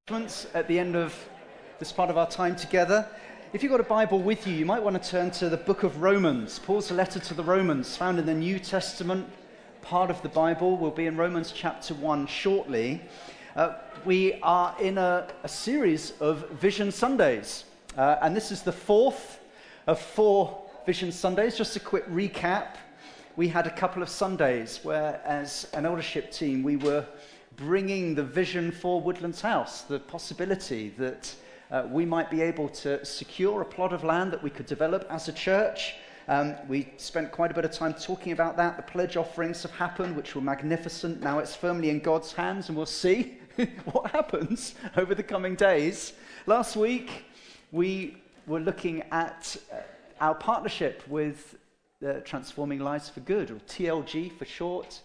At the end of this part of our time together. If you've got a Bible with you, you might want to turn to the book of Romans. Paul's letter to the Romans, found in the New Testament part of the Bible. We'll be in Romans chapter 1 shortly. We are in a series of Vision Sundays, and this is the fourth of 4 Vision Sundays. Just a quick recap. We had a couple of Sundays where, as an eldership team, we were bringing the vision for Woodlands House, the possibility that we might be able to secure a plot of land that we could develop as a church. We spent quite a bit of time talking about that. The pledge offerings have happened, which were magnificent. Now it's firmly in God's hands, and we'll see what happens over the coming days. Last week, we were looking at our partnership with Transforming Lives for Good, or TLG for short.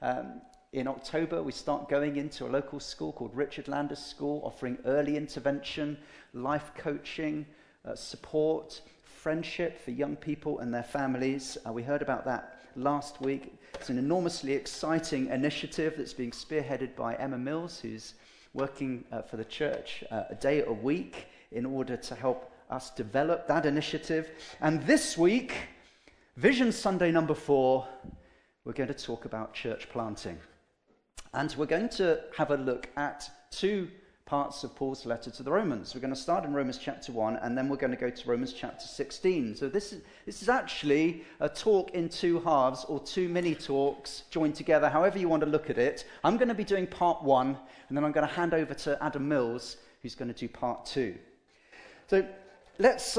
In October, we start going into a local school called Richard Landers School, offering early intervention, life coaching, support, friendship for young people and their families. We heard about that last week. It's an enormously exciting initiative that's being spearheaded by Emma Mills, who's working for the church a day a week in order to help us develop that initiative. And this week, Vision Sunday number 4, we're going to talk about church planting. And we're going to have a look at 2 parts of Paul's letter to the Romans. We're going to start in Romans chapter 1, and then we're going to go to Romans chapter 16. So this is actually a talk in 2 halves, or 2 mini talks joined together, however you want to look at it. I'm going to be doing part 1, and then I'm going to hand over to Adam Mills, who's going to do part 2. So let's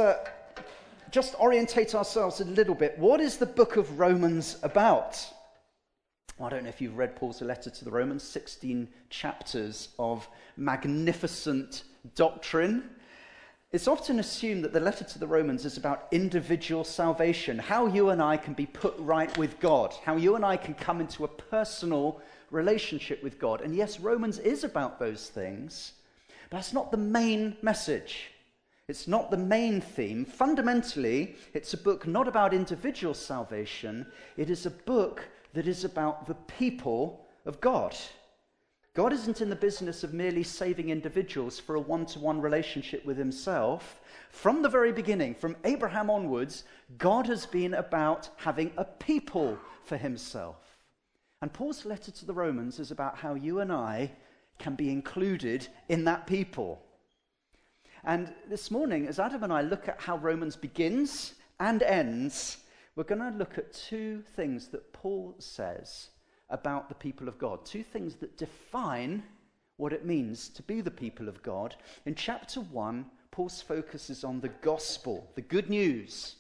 just orientate ourselves a little bit. What is the book of Romans about? I don't know if you've read Paul's letter to the Romans, 16 chapters of magnificent doctrine. It's often assumed that the letter to the Romans is about individual salvation, how you and I can be put right with God, how you and I can come into a personal relationship with God. And yes, Romans is about those things, but that's not the main message. It's not the main theme. Fundamentally, it's a book not about individual salvation. It is a book that is about the people of God. God isn't in the business of merely saving individuals for a one-to-one relationship with himself. From the very beginning, from Abraham onwards, God has been about having a people for himself. And Paul's letter to the Romans is about how you and I can be included in that people. And this morning, as Adam and I look at how Romans begins and ends, we're going to look at 2 things that Paul says about the people of God. 2 things that define what it means to be the people of God. In chapter 1, Paul's focus is on the gospel, the good news,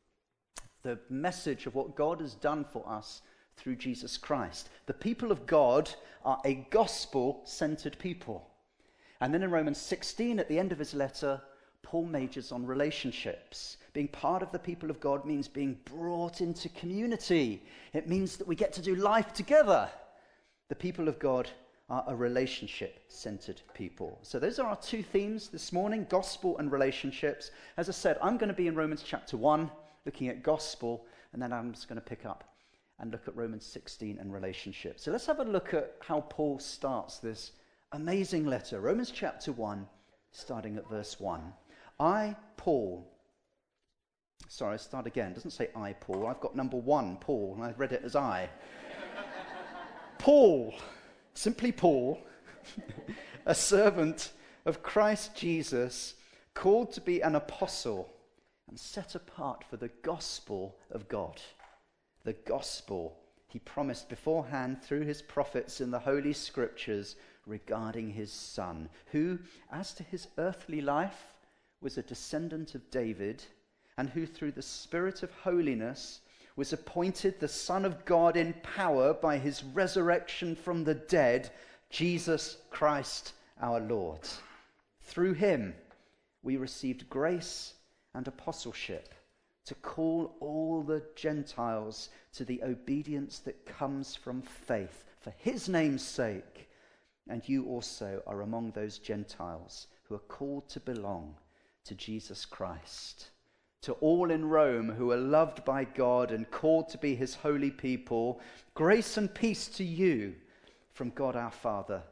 the message of what God has done for us through Jesus Christ. The people of God are a gospel-centered people. And then in Romans 16, at the end of his letter, Paul majors on relationships. Being part of the people of God means being brought into community. It means that we get to do life together. The people of God are a relationship-centered people. So those are our 2 themes this morning, gospel and relationships. As I said, I'm going to be in Romans chapter 1, looking at gospel, and then I'm just going to pick up and look at Romans 16 and relationships. So let's have a look at how Paul starts this amazing letter. Romans chapter 1, starting at verse 1. I, Paul. Sorry, I start again. It doesn't say I, Paul. I've got number 1, Paul, and I read it as I. Paul, simply Paul, a servant of Christ Jesus, called to be an apostle and set apart for the gospel of God. The gospel he promised beforehand through his prophets in the Holy Scriptures regarding his Son, who, as to his earthly life, was a descendant of David, and who through the Spirit of holiness was appointed the Son of God in power by his resurrection from the dead, Jesus Christ our Lord. Through him we received grace and apostleship to call all the Gentiles to the obedience that comes from faith for his name's sake. And you also are among those Gentiles who are called to belong to Jesus Christ. To all in Rome who are loved by God and called to be his holy people, grace and peace to you from God our Father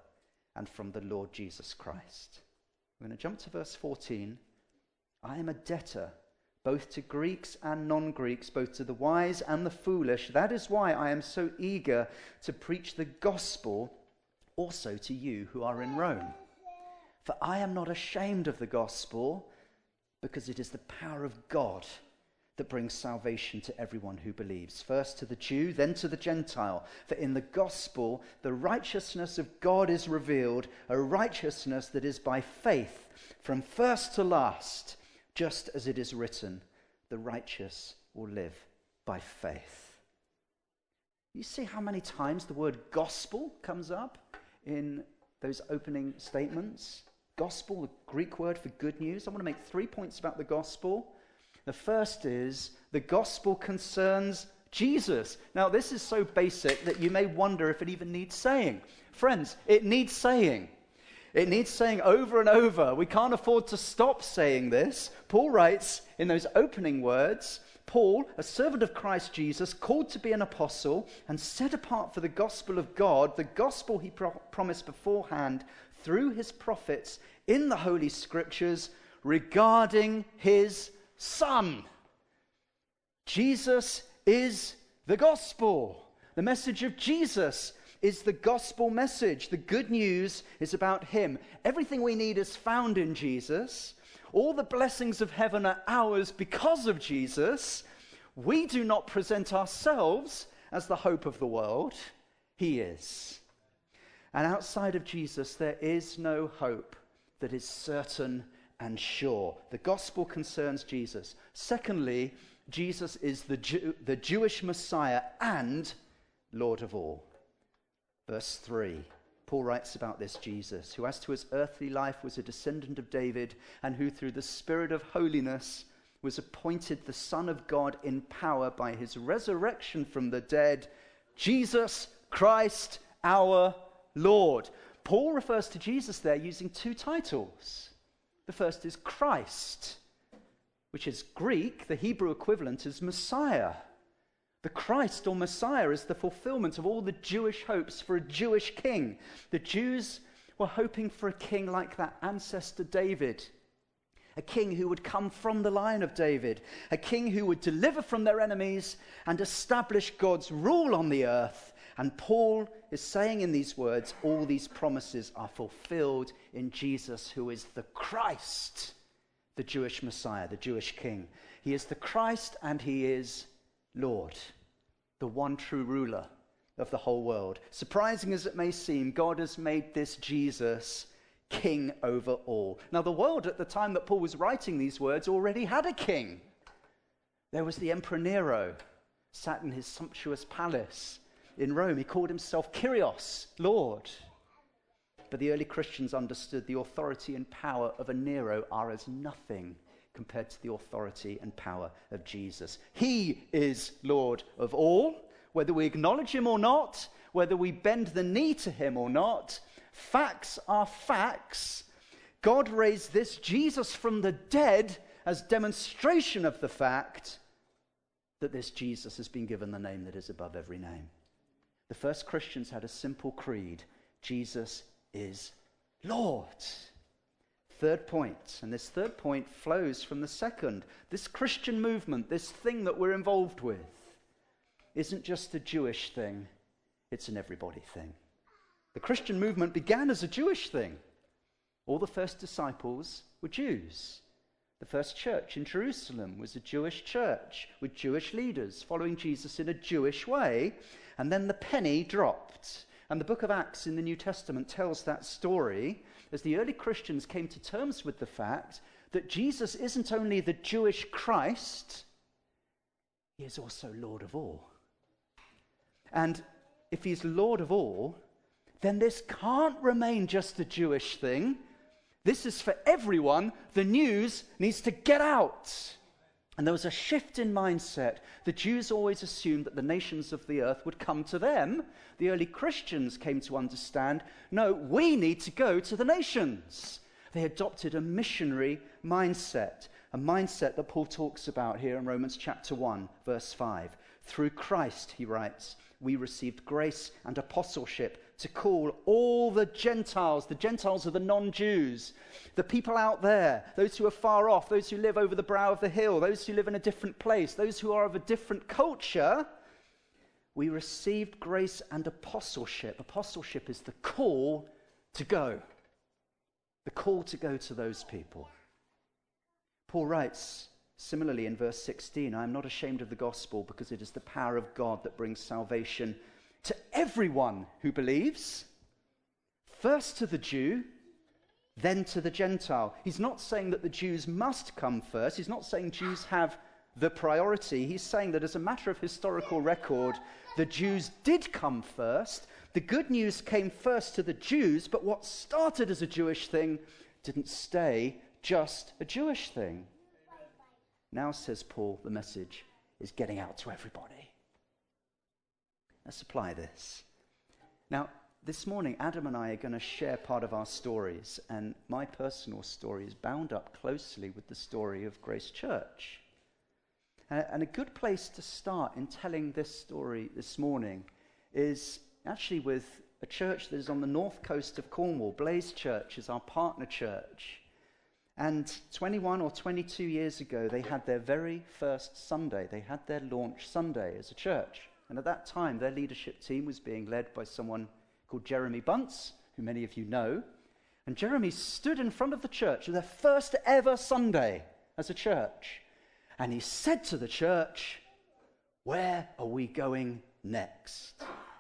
and from the Lord Jesus Christ. We're going to jump to verse 14. I am a debtor, both to Greeks and non-Greeks, both to the wise and the foolish. That is why I am so eager to preach the gospel also to you who are in Rome. For I am not ashamed of the gospel, because it is the power of God that brings salvation to everyone who believes. First to the Jew, then to the Gentile. For in the gospel, the righteousness of God is revealed, a righteousness that is by faith, from first to last, just as it is written, the righteous will live by faith. You see how many times the word gospel comes up in those opening statements? Gospel, the Greek word for good news. I want to make 3 points about the gospel. The first is the gospel concerns Jesus. Now, this is so basic that you may wonder if it even needs saying. Friends, it needs saying. It needs saying over and over. We can't afford to stop saying this. Paul writes in those opening words, Paul, a servant of Christ Jesus, called to be an apostle and set apart for the gospel of God, the gospel he promised beforehand through his prophets in the Holy Scriptures regarding his Son. Jesus is the gospel. The message of Jesus is the gospel message. The good news is about him. Everything we need is found in Jesus. All the blessings of heaven are ours because of Jesus. We do not present ourselves as the hope of the world. He is. And outside of Jesus, there is no hope that is certain and sure. The gospel concerns Jesus. Secondly, Jesus is the Jewish Messiah and Lord of all. Verse 3, Paul writes about this Jesus, who as to his earthly life was a descendant of David, and who through the Spirit of holiness was appointed the Son of God in power by his resurrection from the dead, Jesus Christ our Lord. Paul refers to Jesus there using two titles. The first is Christ, which is Greek. The Hebrew equivalent is Messiah. The Christ or Messiah is the fulfillment of all the Jewish hopes for a Jewish king. The Jews were hoping for a king like that ancestor David, a king who would come from the line of David, a king who would deliver from their enemies and establish God's rule on the earth. And Paul is saying in these words, all these promises are fulfilled in Jesus, who is the Christ, the Jewish Messiah, the Jewish king. He is the Christ and he is Lord, the one true ruler of the whole world. Surprising as it may seem, God has made this Jesus king over all. Now, the world at the time that Paul was writing these words already had a king. There was the Emperor Nero, sat in his sumptuous palace in Rome. He called himself Kyrios, Lord. But the early Christians understood the authority and power of a Nero are as nothing compared to the authority and power of Jesus. He is Lord of all, whether we acknowledge him or not, whether we bend the knee to him or not. Facts are facts. God raised this Jesus from the dead as demonstration of the fact that this Jesus has been given the name that is above every name. The first Christians had a simple creed: Jesus is Lord. Third point, and this third point flows from the second. This Christian movement, this thing that we're involved with, isn't just a Jewish thing, it's an everybody thing. The Christian movement began as a Jewish thing. All the first disciples were Jews. The first church in Jerusalem was a Jewish church with Jewish leaders following Jesus in a Jewish way. And then the penny dropped. And the book of Acts in the New Testament tells that story as the early Christians came to terms with the fact that Jesus isn't only the Jewish Christ, he is also Lord of all. And if he's Lord of all, then this can't remain just a Jewish thing. This is for everyone. The news needs to get out. And there was a shift in mindset. The Jews always assumed that the nations of the earth would come to them. The early Christians came to understand, no, we need to go to the nations. They adopted a missionary mindset, a mindset that Paul talks about here in Romans chapter 1, verse 5. Through Christ, he writes, we received grace and apostleship to call all the Gentiles are the non-Jews, the people out there, those who are far off, those who live over the brow of the hill, those who live in a different place, those who are of a different culture. We received grace and apostleship. Apostleship is the call to go. The call to go to those people. Paul writes, similarly in verse 16, I am not ashamed of the gospel because it is the power of God that brings salvation to everyone who believes, first to the Jew, then to the Gentile. He's not saying that the Jews must come first. He's not saying Jews have the priority. He's saying that as a matter of historical record, the Jews did come first. The good news came first to the Jews, but what started as a Jewish thing didn't stay just a Jewish thing. Now, says Paul, the message is getting out to everybody. Let's apply this. Now, this morning, Adam and I are going to share part of our stories, and my personal story is bound up closely with the story of Grace Church. And a good place to start in telling this story this morning is actually with a church that is on the north coast of Cornwall. Blaze Church is our partner church. And 21 or 22 years ago, they had their very first Sunday. They had their launch Sunday as a church. And at that time, their leadership team was being led by someone called Jeremy Bunce, who many of you know. And Jeremy stood in front of the church for their first ever Sunday as a church. And he said to the church, where are we going next?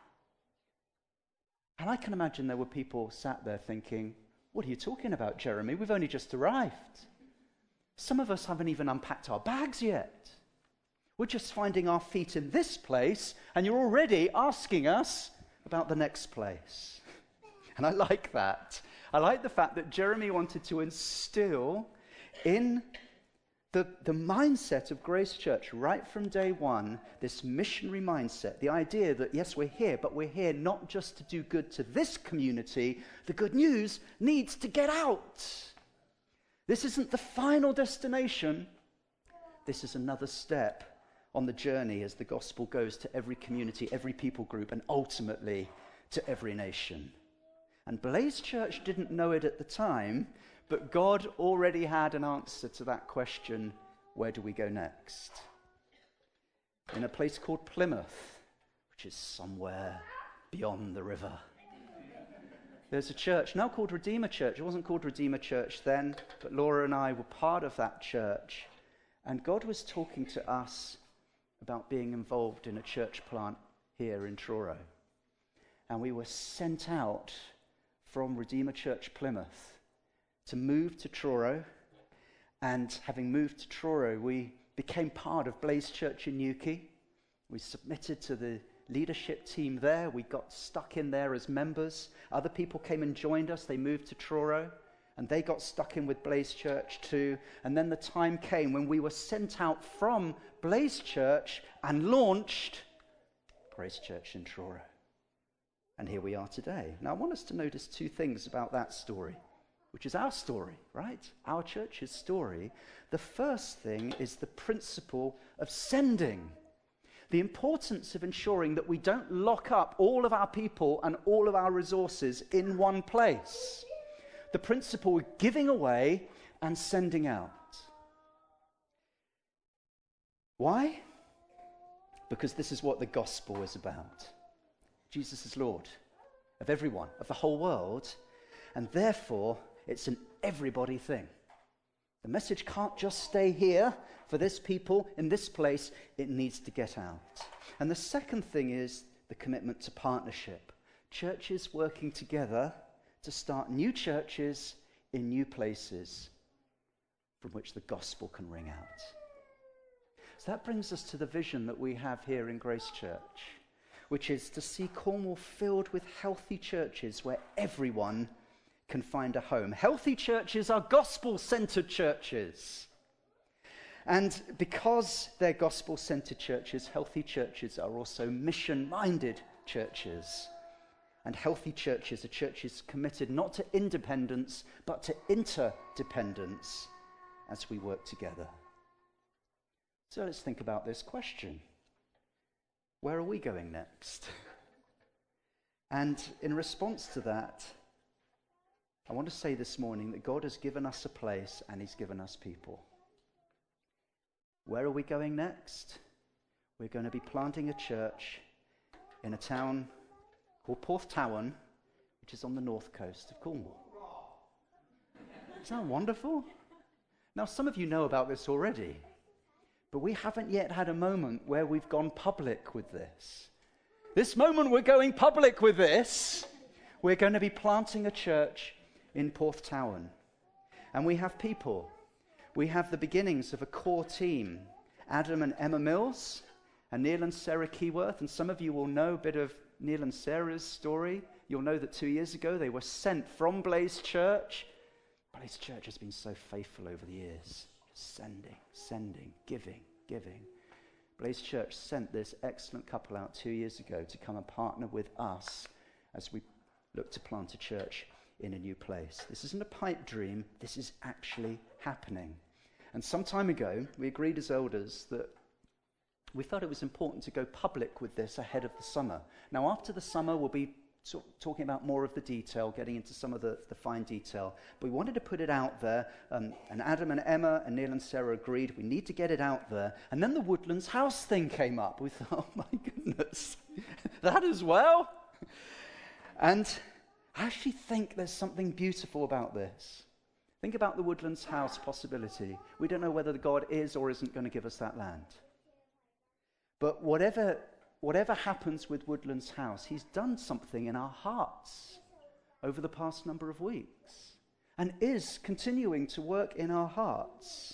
And I can imagine there were people sat there thinking, what are you talking about, Jeremy? We've only just arrived. Some of us haven't even unpacked our bags yet. We're just finding our feet in this place, and you're already asking us about the next place. And I like that. I like the fact that Jeremy wanted to instill in the mindset of Grace Church right from day one, this missionary mindset, the idea that, yes, we're here, but we're here not just to do good to this community. The good news needs to get out. This isn't the final destination. This is another step on the journey as the gospel goes to every community, every people group, and ultimately to every nation. And Blaze Church didn't know it at the time, but God already had an answer to that question, where do we go next? In a place called Plymouth, which is somewhere beyond the river. There's a church now called Redeemer Church. It wasn't called Redeemer Church then, but Laura and I were part of that church. And God was talking to us about being involved in a church plant here in Truro. And we were sent out from Redeemer Church Plymouth to move to Truro. And having moved to Truro, we became part of Blaze Church in Newquay. We submitted to the leadership team there. We got stuck in there as members. Other people came and joined us. They moved to Truro. And they got stuck in with Blaze Church too. And then the time came when we were sent out from Blaze Church and launched Grace Church in Truro. And here we are today. Now I want us to notice two things about that story, which is our story, right? Our church's story. The first thing is the principle of sending. The importance of ensuring that we don't lock up all of our people and all of our resources in one place. The principle of giving away and sending out. Why? Because this is what the gospel is about. Jesus is Lord of everyone, of the whole world, and therefore it's an everybody thing. The message can't just stay here for this people in this place. It needs to get out. And the second thing is the commitment to partnership. Churches working together to start new churches in new places from which the gospel can ring out. So that brings us to the vision that we have here in Grace Church, which is to see Cornwall filled with healthy churches where everyone can find a home. Healthy churches are gospel-centered churches. And because they're gospel-centered churches, healthy churches are also mission-minded churches. And healthy churches are churches committed not to independence, but to interdependence as we work together. So let's think about this question. Where are we going next? And in response to that, I want to say this morning that God has given us a place and he's given us people. Where are we going next? We're going to be planting a church in a town called Porthtowan, which is on the north coast of Cornwall. Isn't that wonderful? Now, some of you know about this already, but we haven't yet had a moment where we've gone public with this. This moment we're going public with this, we're going to be planting a church in Porthtowan. And we have people. We have the beginnings of a core team, Adam and Emma Mills, and Neil and Sarah Keyworth. And some of you will know a bit of Neil and Sarah's story. You'll know that 2 years ago they were sent from Blaze Church. Blaze Church has been so faithful over the years. Sending, giving. Blaze Church sent this excellent couple out 2 years ago to come and partner with us as we look to plant a church in a new place. This isn't a pipe dream. This is actually happening. And some time ago, we agreed as elders that we felt it was important to go public with this ahead of the summer. Now, after the summer, we'll be talking about more of the detail, getting into some of the fine detail. But we wanted to put it out there, and Adam and Emma and Neil and Sarah agreed we need to get it out there. And then the Woodlands House thing came up. We thought, oh my goodness, that as well? And I actually think there's something beautiful about this. Think about the Woodlands House possibility. We don't know whether God is or isn't going to give us that land. But whatever happens with Woodlands House, he's done something in our hearts over the past number of weeks and is continuing to work in our hearts.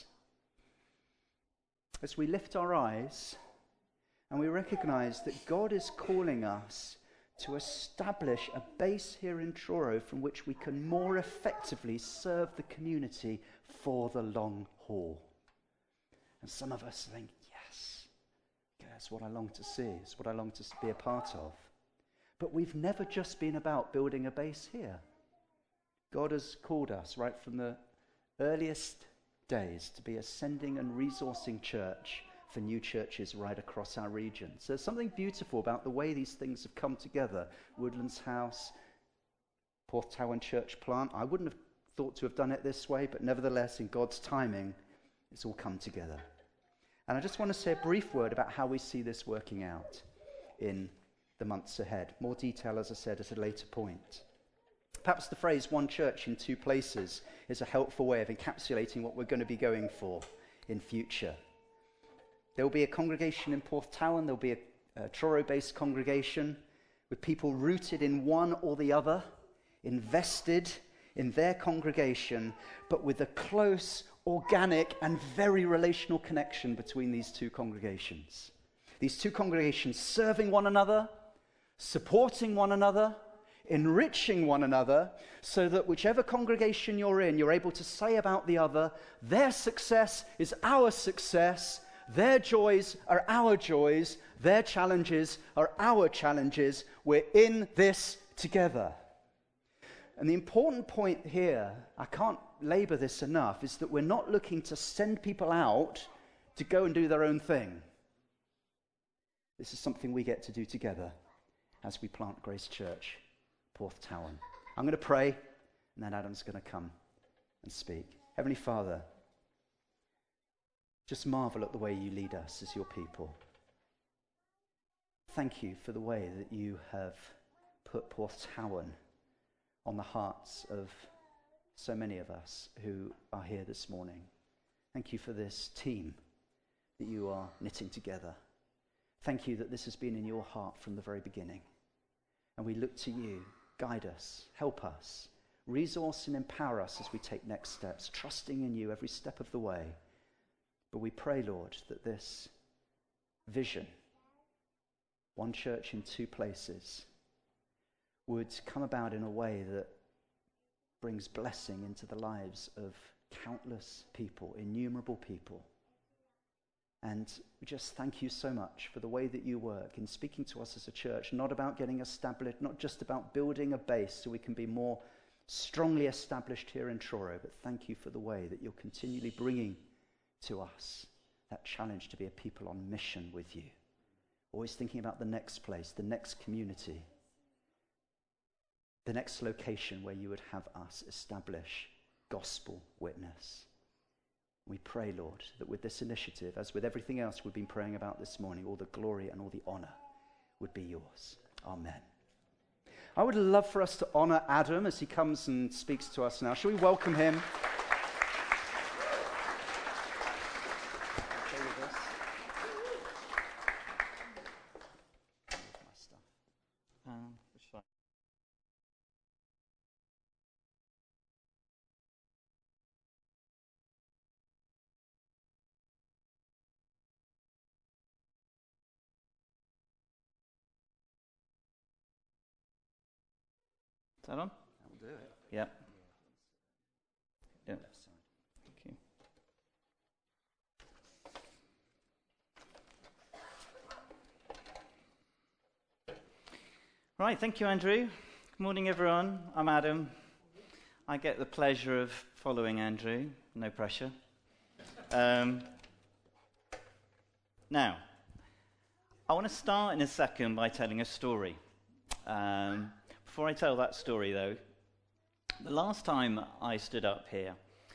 As we lift our eyes and we recognize that God is calling us to establish a base here in Truro from which we can more effectively serve the community for the long haul. And some of us think, that's what I long to see. It's what I long to be a part of. But we've never just been about building a base here. God has called us right from the earliest days to be a sending and resourcing church for new churches right across our region. So there's something beautiful about the way these things have come together. Woodlands House, Porthtowan Church plant. I wouldn't have thought to have done it this way, but nevertheless, in God's timing, it's all come together. And I just want to say a brief word about how we see this working out in the months ahead. More detail, as I said, at a later point. Perhaps the phrase one church in two places is a helpful way of encapsulating what we're going to be going for in future. There will be a congregation in Porthtowan. There will be a Truro-based congregation with people rooted in one or the other, invested in their congregation, but with a close, organic, and very relational connection between these two congregations. These two congregations serving one another, supporting one another, enriching one another, so that whichever congregation you're in, you're able to say about the other, their success is our success, their joys are our joys, their challenges are our challenges. We're in this together. And the important point here, I can't labor this enough, is that we're not looking to send people out to go and do their own thing. This is something we get to do together as we plant Grace Church, Porthtowan. I'm going to pray, and then Adam's going to come and speak. Heavenly Father, just marvel at the way you lead us as your people. Thank you for the way that you have put Porthtowan on the hearts of so many of us who are here this morning. Thank you for this team that you are knitting together. Thank you that this has been in your heart from the very beginning. And we look to you. Guide us, help us, resource and empower us as we take next steps, trusting in you every step of the way. But we pray, Lord, that this vision, one church in two places, would come about in a way that brings blessing into the lives of countless people, innumerable people. And we just thank you so much for the way that you work in speaking to us as a church, not about getting established, not just about building a base so we can be more strongly established here in Truro, but thank you for the way that you're continually bringing to us that challenge to be a people on mission with you. Always thinking about the next place, the next community. the next location where you would have us establish gospel witness. We pray, Lord, that with this initiative, as with everything else we've been praying about this morning, all the glory and all the honor would be yours. Amen. I would love for us to honor Adam as he comes and speaks to us now. Shall we welcome him? Is that on? That'll do it. Yep. Yep. Thank you. Right, thank you, Andrew. Good morning, everyone. I'm Adam. I get the pleasure of following Andrew. No pressure. Now, I want to start in a second by telling a story. Before I tell that story, though, the last time I stood up here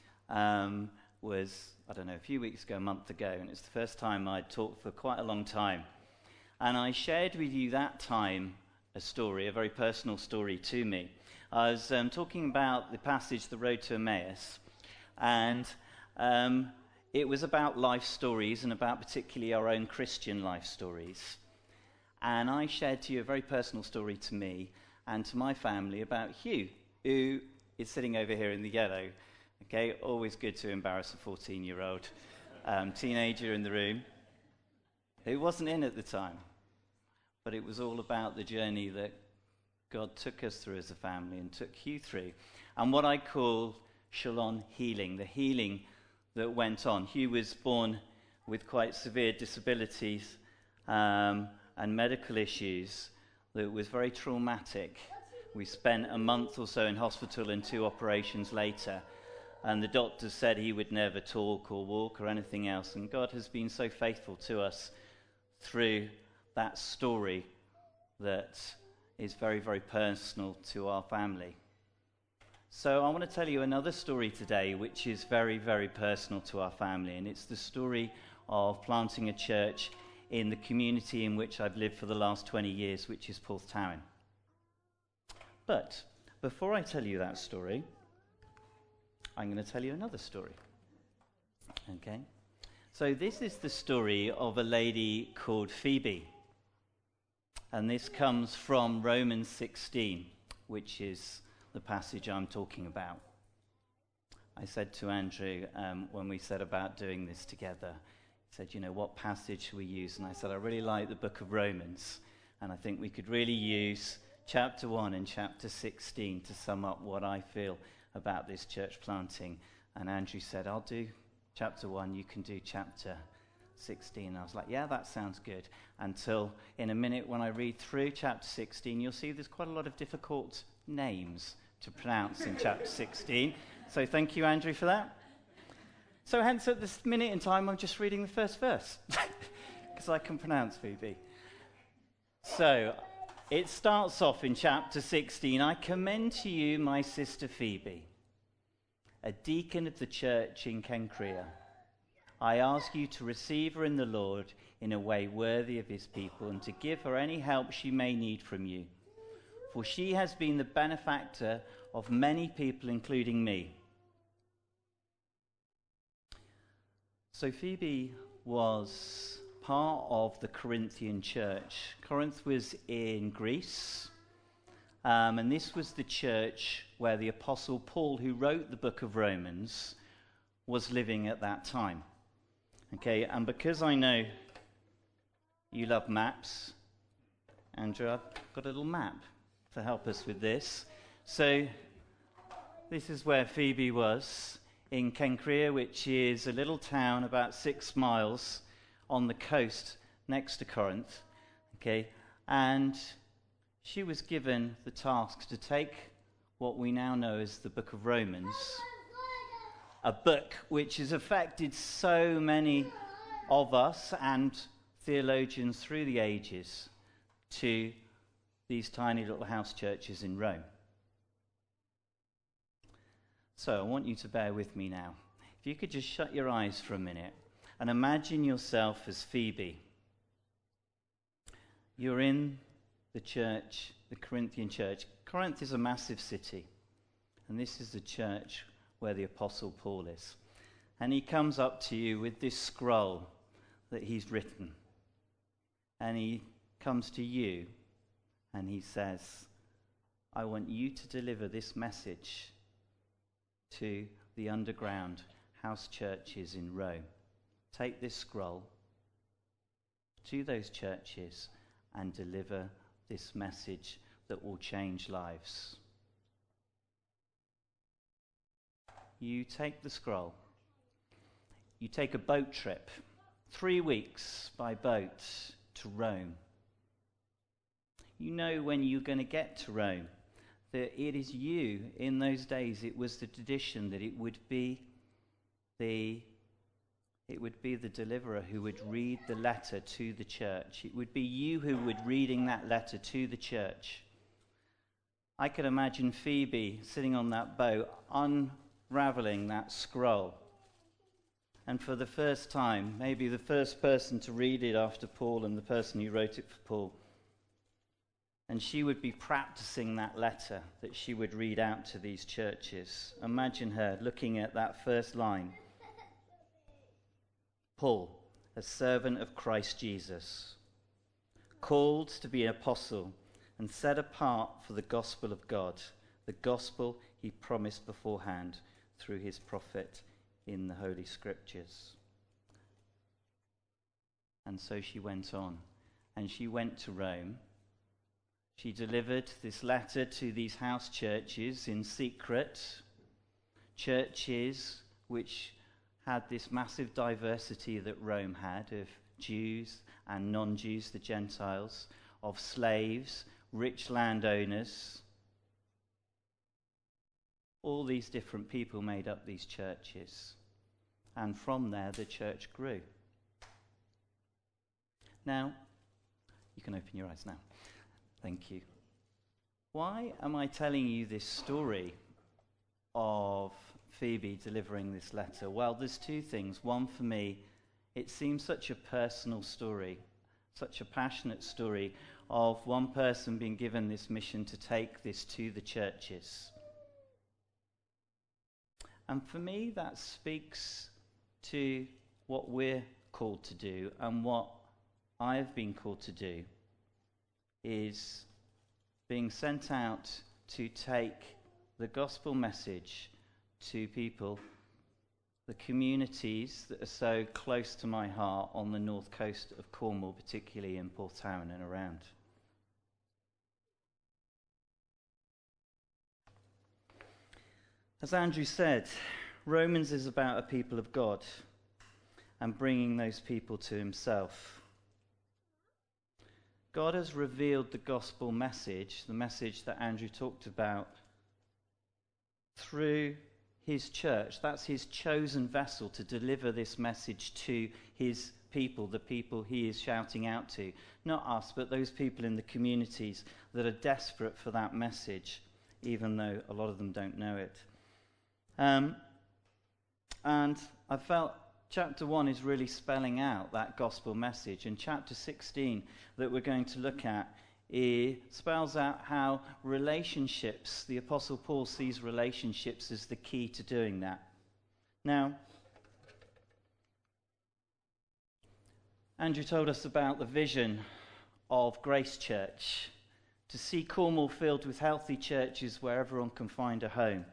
was, I don't know, a few weeks ago, a month ago, and it's the first time I'd talked for quite a long time. And I shared with you that time a story, a very personal story to me. I was talking about the passage, The Road to Emmaus, and it was about life stories and about particularly our own Christian life stories. And I shared to you a very personal story to me and to my family about Hugh, who is sitting over here in the yellow. Okay, always good to embarrass a 14-year-old teenager in the room who wasn't in at the time. But it was all about the journey that God took us through as a family and took Hugh through. And what I call Shalom healing, the healing that went on. Hugh was born with quite severe disabilities and medical issues that was very traumatic. We spent a month or so in hospital and 2 operations later, and the doctors said he would never talk or walk or anything else. And God has been so faithful to us through that story that is very, very personal to our family. So I want to tell you another story today which is very, very personal to our family, and it's the story of planting a church in the community in which I've lived for the last 20 years, which is Porthtowan. But before I tell you that story, I'm going to tell you another story. Okay? So this is the story of a lady called Phoebe. And this comes from Romans 16, which is the passage I'm talking about. I said to Andrew when we said about doing this together, he said, you know, what passage should we use? And I said, I really like the book of Romans, and I think we could really use chapter 1 and chapter 16 to sum up what I feel about this church planting. And Andrew said, I'll do chapter 1, you can do chapter 16. I was like, yeah, that sounds good. Until in a minute when I read through chapter 16, you'll see there's quite a lot of difficult names to pronounce in chapter 16. So thank you, Andrew, for that. So hence at this minute in time, I'm just reading the first verse because I can pronounce Phoebe. So it starts off in chapter 16. I commend to you my sister Phoebe, a deacon of the church in Kenkrea. I ask you to receive her in the Lord in a way worthy of his people, and to give her any help she may need from you. For she has been the benefactor of many people, including me. So Phoebe was part of the Corinthian church. Corinth was in Greece, and this was the church where the Apostle Paul, who wrote the book of Romans, was living at that time. Okay, and because I know you love maps, Andrew, I've got a little map to help us with this. So this is where Phoebe was, in Kenkrea, which is a little town about 6 miles on the coast next to Corinth. Okay, and she was given the task to take what we now know as the book of Romans, a book which has affected so many of us and theologians through the ages, to these tiny little house churches in Rome. So I want you to bear with me now. If you could just shut your eyes for a minute and imagine yourself as Phoebe. You're in the church, the Corinthian church. Corinth is a massive city, and this is the church where the Apostle Paul is. And he comes up to you with this scroll that he's written. And he comes to you and he says, I want you to deliver this message to the underground house churches in Rome. Take this scroll to those churches and deliver this message that will change lives. You take the scroll. You take a boat trip, 3 weeks by boat to Rome. You know when you're going to get to Rome, that it is you, in those days, it was the tradition that it would be the deliverer who would read the letter to the church. It would be you who would reading that letter to the church. I could imagine Phoebe sitting on that boat, unraveling that scroll. And for the first time, maybe the first person to read it after Paul and the person who wrote it for Paul. And she would be practicing that letter that she would read out to these churches. Imagine her looking at that first line. Paul, a servant of Christ Jesus, called to be an apostle and set apart for the gospel of God, the gospel he promised beforehand through his prophet in the Holy Scriptures. And so she went on, and she went to Rome. She delivered this letter to these house churches in secret, churches which had this massive diversity that Rome had of Jews and non-Jews, the Gentiles, of slaves, rich landowners. All these different people made up these churches. And from there, the church grew. Now, you can open your eyes now. Thank you. Why am I telling you this story of Phoebe delivering this letter? Well, there's two things. One, for me, it seems such a personal story, such a passionate story of one person being given this mission to take this to the churches. And for me, that speaks to what we're called to do, and what I've been called to do is being sent out to take the gospel message to people, the communities that are so close to my heart on the north coast of Cornwall, particularly in Porthtowan and around. As Andrew said, Romans is about a people of God and bringing those people to himself. God has revealed the gospel message, the message that Andrew talked about, through his church. That's his chosen vessel to deliver this message to his people, the people he is shouting out to. Not us, but those people in the communities that are desperate for that message, even though a lot of them don't know it. And I felt chapter 1 is really spelling out that gospel message. And chapter 16 that we're going to look at, it spells out how relationships, the Apostle Paul sees relationships as the key to doing that. Now, Andrew told us about the vision of Grace Church, to see Cornwall filled with healthy churches where everyone can find a home.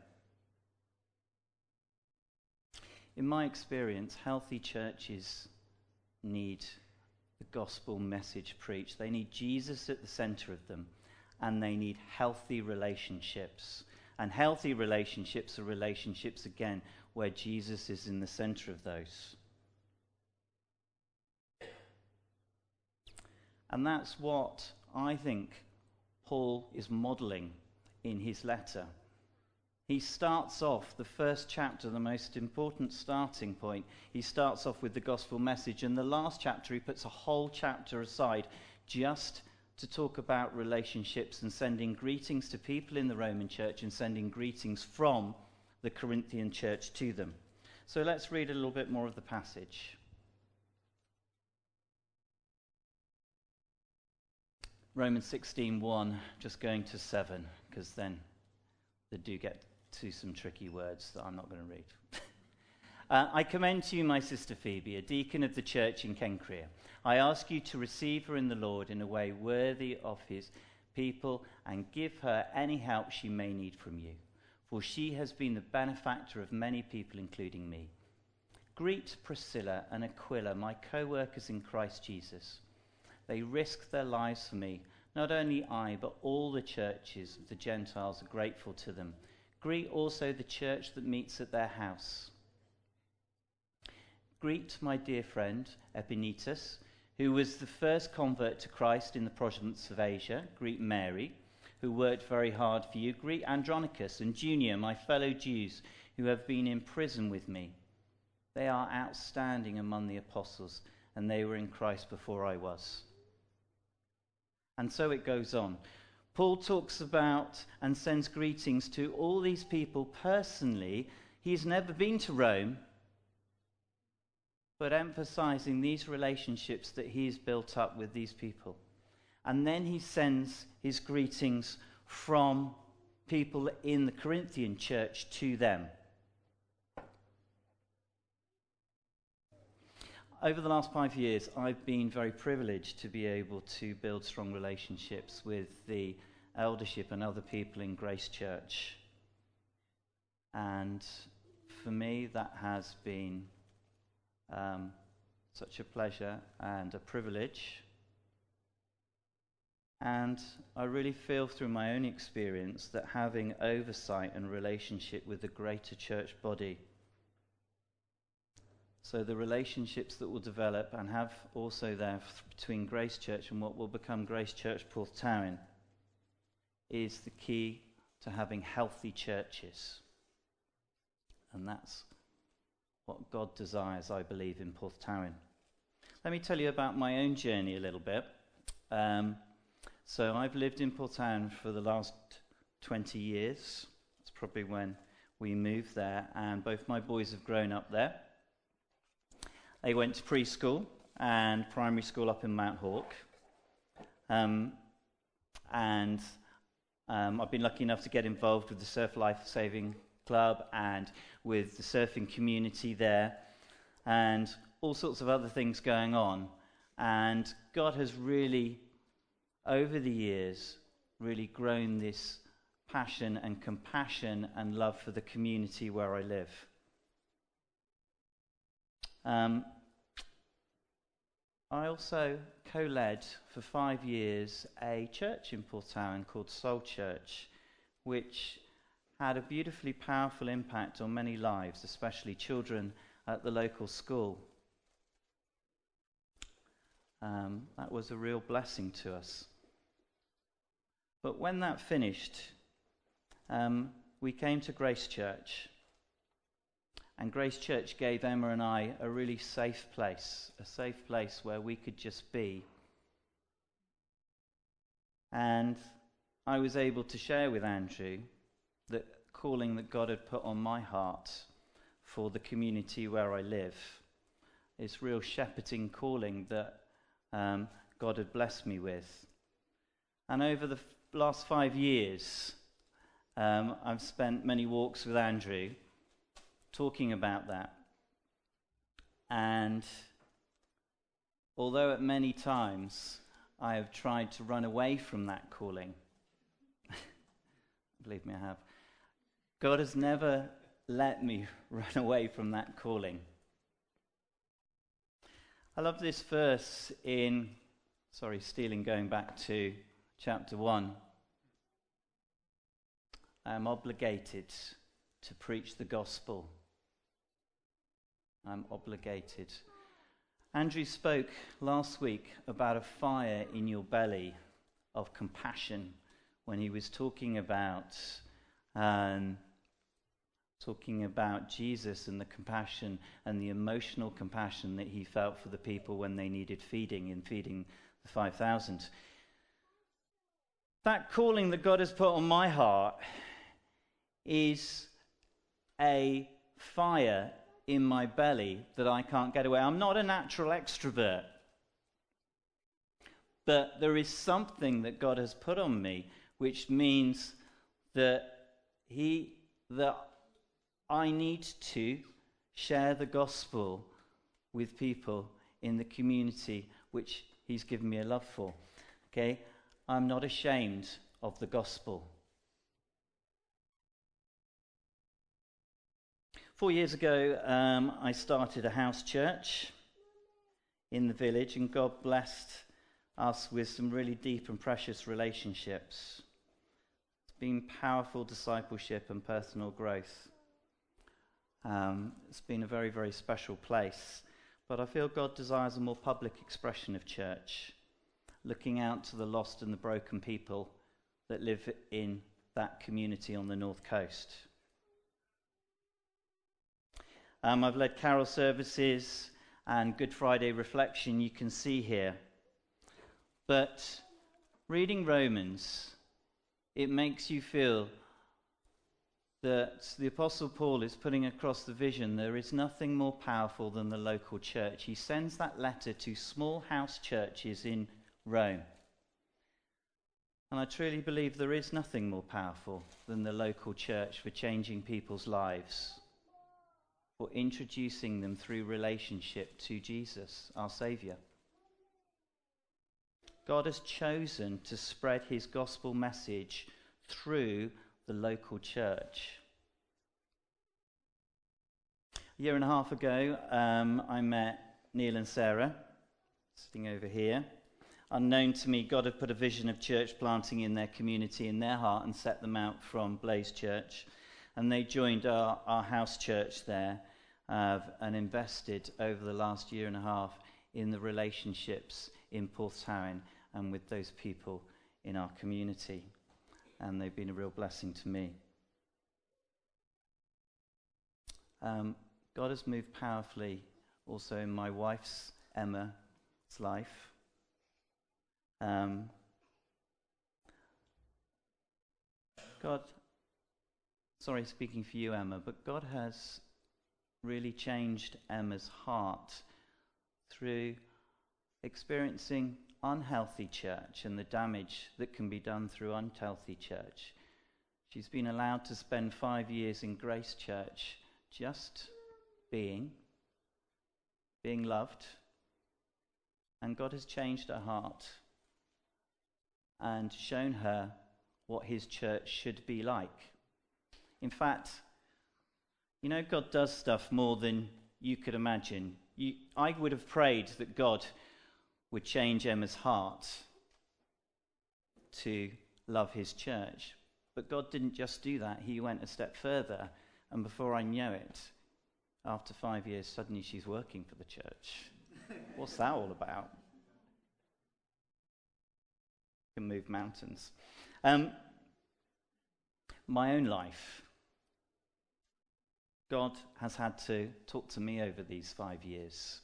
In my experience, healthy churches need the gospel message preached. They need Jesus at the center of them, and they need healthy relationships. And healthy relationships are relationships, again, where Jesus is in the center of those. And that's what I think Paul is modeling in his letter. He starts off the first chapter, the most important starting point. He starts off with the gospel message, and the last chapter he puts a whole chapter aside just to talk about relationships and sending greetings to people in the Roman church and sending greetings from the Corinthian church to them. So let's read a little bit more of the passage. Romans 16:1, just going to 7, because then they do get to some tricky words that I'm not going to read. I commend to you my sister Phoebe, a deacon of the church in Cenchrea. I ask you to receive her in the Lord in a way worthy of his people and give her any help she may need from you, for she has been the benefactor of many people, including me. Greet Priscilla and Aquila, my co-workers in Christ Jesus. They risked their lives for me. Not only I, but all the churches of the Gentiles are grateful to them. Greet also the church that meets at their house. Greet my dear friend Epaenetus, who was the first convert to Christ in the province of Asia. Greet Mary, who worked very hard for you. Greet Andronicus and Junia, my fellow Jews, who have been in prison with me. They are outstanding among the apostles, and they were in Christ before I was. And so it goes on. Paul talks about and sends greetings to all these people personally. He's never been to Rome, but emphasizing these relationships that he's built up with these people. And then he sends his greetings from people in the Corinthian church to them. Over the last 5 years, I've been very privileged to be able to build strong relationships with the eldership and other people in Grace Church. And for me, that has been such a pleasure and a privilege. And I really feel through my own experience that having oversight and relationship with the greater church body, so the relationships that will develop and have also there between Grace Church and what will become Grace Church Porthtowan, is the key to having healthy churches. And that's what God desires, I believe, in Porthtowan. Let me tell you about my own journey a little bit. So I've lived in Porthtowan for the last 20 years. That's probably when we moved there, and both my boys have grown up there. They went to preschool and primary school up in Mount Hawke. I've been lucky enough to get involved with the Surf Life Saving Club and with the surfing community there, and all sorts of other things going on. And God has really, over the years, really grown this passion and compassion and love for the community where I live. I also co-led for 5 years a church in Porthtowan called Soul Church, which had a beautifully powerful impact on many lives, especially children at the local school. That was a real blessing to us. But when that finished, we came to Grace Church. And Grace Church gave Emma and I a really safe place where we could just be. And I was able to share with Andrew the calling that God had put on my heart for the community where I live. This real shepherding calling that God had blessed me with. And over the last 5 years, I've spent many walks with Andrew talking about that. And although at many times I have tried to run away from that calling, believe me, I have, God has never let me run away from that calling. I love this verse in, going back to chapter 1. I am obligated to preach the gospel. I'm obligated. Andrew spoke last week about a fire in your belly of compassion when he was talking about Jesus and the compassion and the emotional compassion that he felt for the people when they needed feeding the 5,000. That calling that God has put on my heart is a fire in my belly that I can't get away. I'm not a natural extrovert. But there is something that God has put on me, which means that I need to share the gospel with people in the community which he's given me a love for. Okay? I'm not ashamed of the gospel. 4 years ago, I started a house church in the village, and God blessed us with some really deep and precious relationships. It's been powerful discipleship and personal growth. It's been a very, very special place. But I feel God desires a more public expression of church, looking out to the lost and the broken people that live in that community on the North Coast. I've led carol services and Good Friday reflection, you can see here. But reading Romans, it makes you feel that the Apostle Paul is putting across the vision there is nothing more powerful than the local church. He sends that letter to small house churches in Rome. And I truly believe there is nothing more powerful than the local church for changing people's lives, for introducing them through relationship to Jesus, our Saviour. God has chosen to spread his gospel message through the local church. A year and a half ago, I met Neil and Sarah, sitting over here. Unknown to me, God had put a vision of church planting in their community, in their heart, and set them out from Blaze Church. And they joined our house church there and invested over the last year and a half in the relationships in Porthtown and with those people in our community. And they've been a real blessing to me. God has moved powerfully also in my wife's, Emma's, life. Speaking for you, Emma, but God has really changed Emma's heart through experiencing unhealthy church and the damage that can be done through unhealthy church. She's been allowed to spend 5 years in Grace Church just being loved, and God has changed her heart and shown her what his church should be like. In fact, God does stuff more than you could imagine. I would have prayed that God would change Emma's heart to love his church. But God didn't just do that. He went a step further. And before I know it, after 5 years, suddenly she's working for the church. What's that all about? Can move mountains. My own life. God has had to talk to me over these 5 years.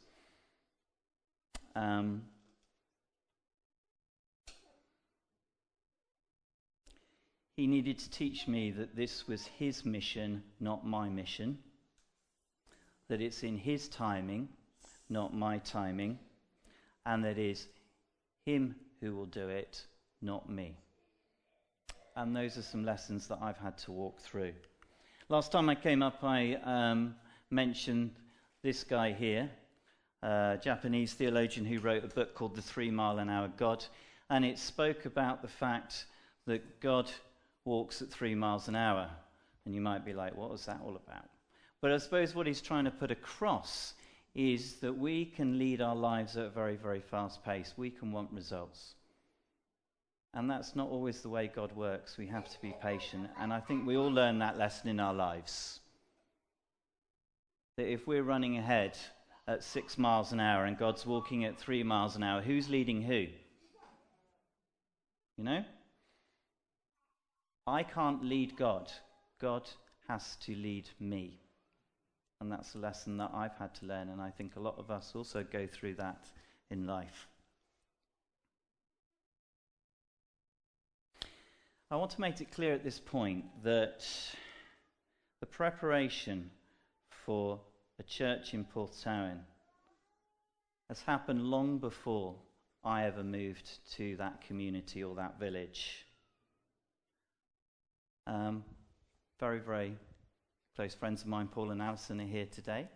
He needed to teach me that this was his mission, not my mission. That it's in his timing, not my timing. And that it is him who will do it, not me. And those are some lessons that I've had to walk through. Last time I came up, I mentioned this guy here, a Japanese theologian who wrote a book called The 3 Mile an Hour God. And it spoke about the fact that God walks at 3 miles an hour. And you might be like, what was that all about? But I suppose what he's trying to put across is that we can lead our lives at a very, very fast pace. We can want results. And that's not always the way God works. We have to be patient. And I think we all learn that lesson in our lives. That if we're running ahead at 6 miles an hour and God's walking at 3 miles an hour, who's leading who? I can't lead God. God has to lead me. And that's a lesson that I've had to learn, and I think a lot of us also go through that in life. I want to make it clear at this point that the preparation for a church in Porthtowan has happened long before I ever moved to that community or that village. Very, very close friends of mine, Paul and Alison, are here today.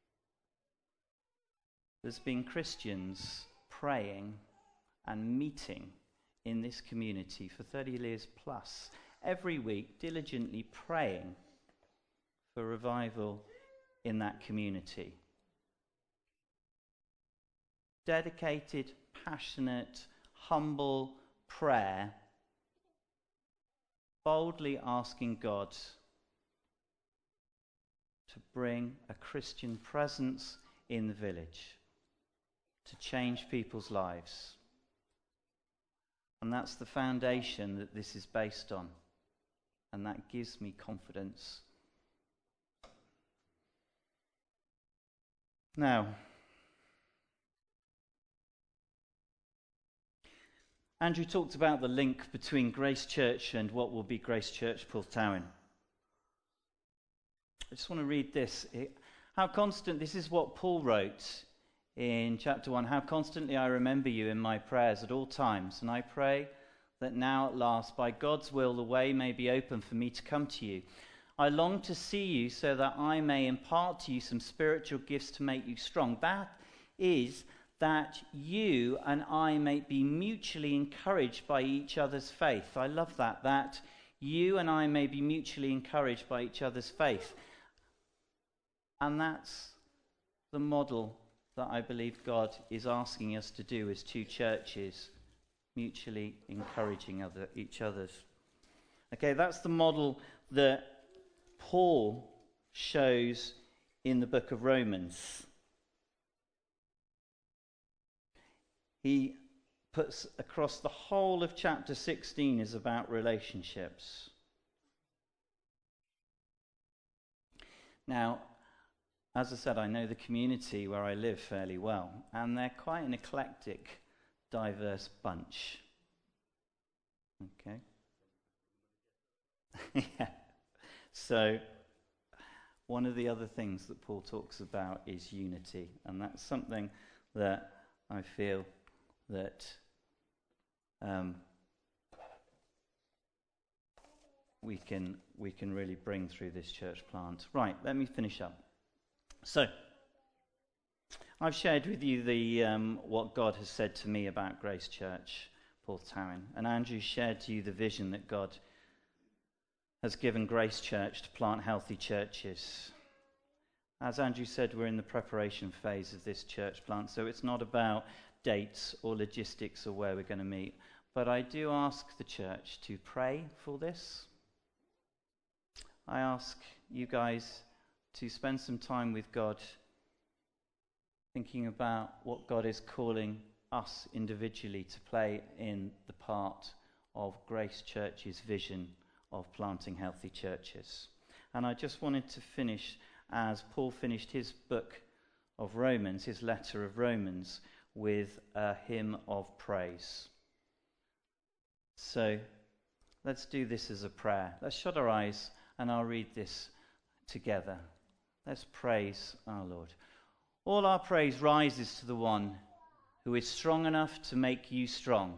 There's been Christians praying and meeting in this community for 30 years plus, every week diligently praying for revival in that community. Dedicated, passionate, humble prayer, boldly asking God to bring a Christian presence in the village, to change people's lives. And that's the foundation that this is based on. And that gives me confidence. Now, Andrew talked about the link between Grace Church and what will be Grace Church Porthtowan. I just want to read this. This is what Paul wrote in chapter 1. How constantly I remember you in my prayers at all times, and I pray that now at last, by God's will, the way may be open for me to come to you. I long to see you so that I may impart to you some spiritual gifts to make you strong. That is, that you and I may be mutually encouraged by each other's faith. I love that. That you and I may be mutually encouraged by each other's faith. And that's the model that I believe God is asking us to do as two churches, mutually encouraging each other's. Okay, that's the model that Paul shows in the book of Romans. He puts across the whole of chapter 16 is about relationships. Now, as I said, I know the community where I live fairly well, and they're quite an eclectic, diverse bunch. Okay? Yeah. So, one of the other things that Paul talks about is unity, and that's something that I feel that we can really bring through this church plant. Right, let me finish up. So, I've shared with you what God has said to me about Grace Church Porthtowan, and Andrew shared to you the vision that God has given Grace Church to plant healthy churches. As Andrew said, we're in the preparation phase of this church plant, so it's not about dates or logistics or where we're going to meet. But I do ask the church to pray for this. I ask you guys to spend some time with God, thinking about what God is calling us individually to play in the part of Grace Church's vision of planting healthy churches. And I just wanted to finish as Paul finished his book of Romans, his letter of Romans, with a hymn of praise. So let's do this as a prayer. Let's shut our eyes and I'll read this together. Let's praise our Lord. All our praise rises to the one who is strong enough to make you strong.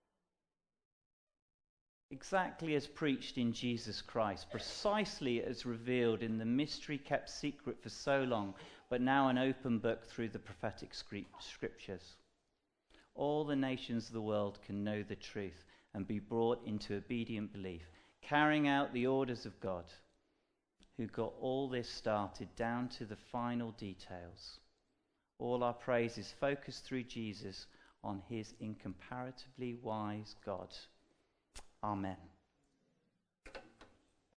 Exactly as preached in Jesus Christ, precisely as revealed in the mystery kept secret for so long, but now an open book through the prophetic scriptures. All the nations of the world can know the truth and be brought into obedient belief, carrying out the orders of God, who got all this started down to the final details. All our praise is focused through Jesus on his incomparably wise God. Amen.